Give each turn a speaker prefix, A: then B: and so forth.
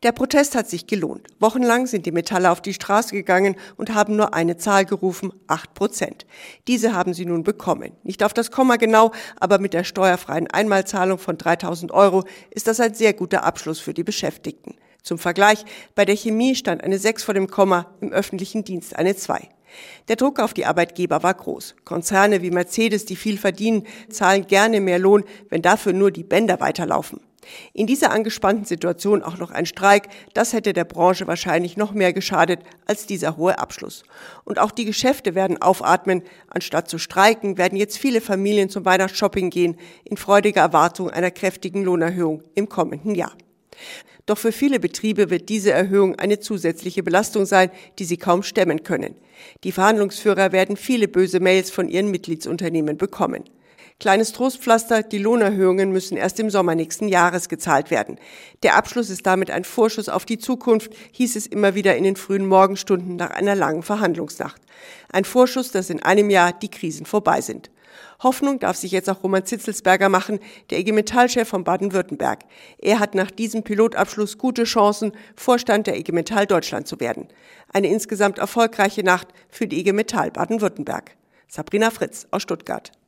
A: Der Protest hat sich gelohnt. Wochenlang sind die Metaller auf die Straße gegangen und haben nur eine Zahl gerufen, 8%. Diese haben sie nun bekommen. Nicht auf das Komma genau, aber mit der steuerfreien Einmalzahlung von 3.000 € ist das ein sehr guter Abschluss für die Beschäftigten. Zum Vergleich, bei der Chemie stand eine 6 vor dem Komma, im öffentlichen Dienst eine 2. Der Druck auf die Arbeitgeber war groß. Konzerne wie Mercedes, die viel verdienen, zahlen gerne mehr Lohn, wenn dafür nur die Bänder weiterlaufen. In dieser angespannten Situation auch noch ein Streik, das hätte der Branche wahrscheinlich noch mehr geschadet als dieser hohe Abschluss. Und auch die Geschäfte werden aufatmen. Anstatt zu streiken, werden jetzt viele Familien zum Weihnachtsshopping gehen, in freudiger Erwartung einer kräftigen Lohnerhöhung im kommenden Jahr. Doch für viele Betriebe wird diese Erhöhung eine zusätzliche Belastung sein, die sie kaum stemmen können. Die Verhandlungsführer werden viele böse Mails von ihren Mitgliedsunternehmen bekommen. Kleines Trostpflaster, die Lohnerhöhungen müssen erst im Sommer nächsten Jahres gezahlt werden. Der Abschluss ist damit ein Vorschuss auf die Zukunft, hieß es immer wieder in den frühen Morgenstunden nach einer langen Verhandlungsnacht. Ein Vorschuss, dass in einem Jahr die Krisen vorbei sind. Hoffnung darf sich jetzt auch Roman Zitzelsberger machen, der IG Metall-Chef von Baden-Württemberg. Er hat nach diesem Pilotabschluss gute Chancen, Vorstand der IG Metall Deutschland zu werden. Eine insgesamt erfolgreiche Nacht für die IG Metall Baden-Württemberg. Sabrina Fritz aus Stuttgart.